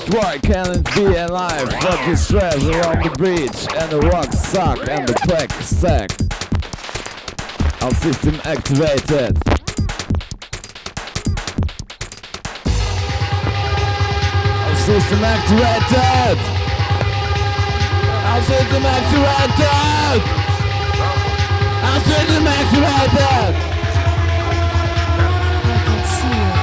Why can't it be alive? Fucking stress around the beach, and the rocks suck, and the crack sack. Our system activated. Our system activated. Our system activated. Our system activated. I can see it.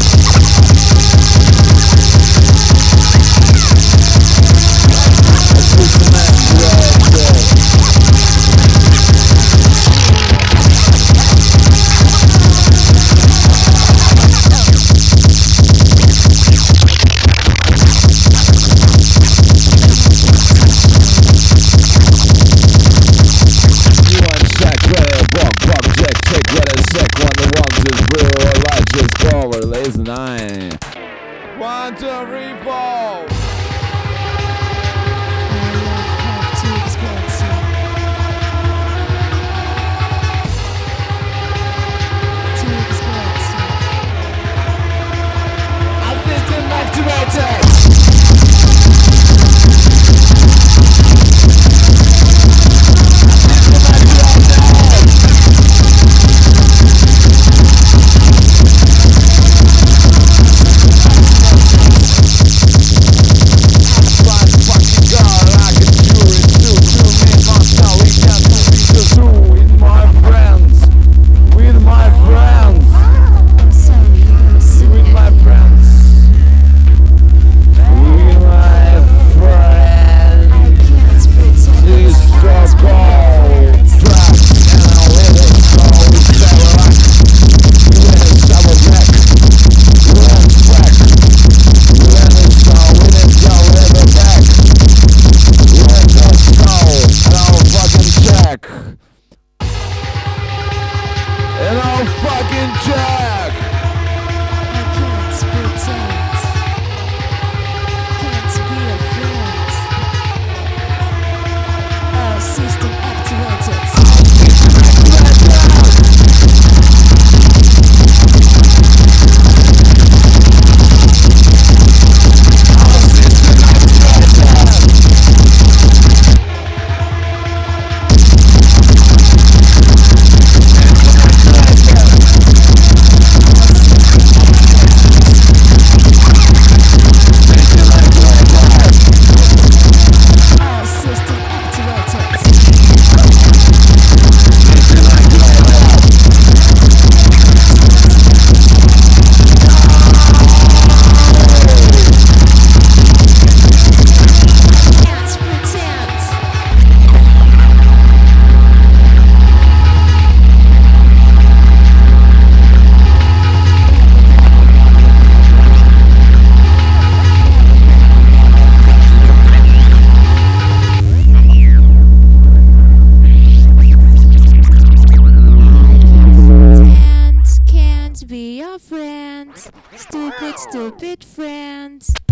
One, two, three, four. Our system activated. And I'll fucking check. I can't pretend. Can't be a friend. Our system activated. Be your friend, stupid, stupid friend.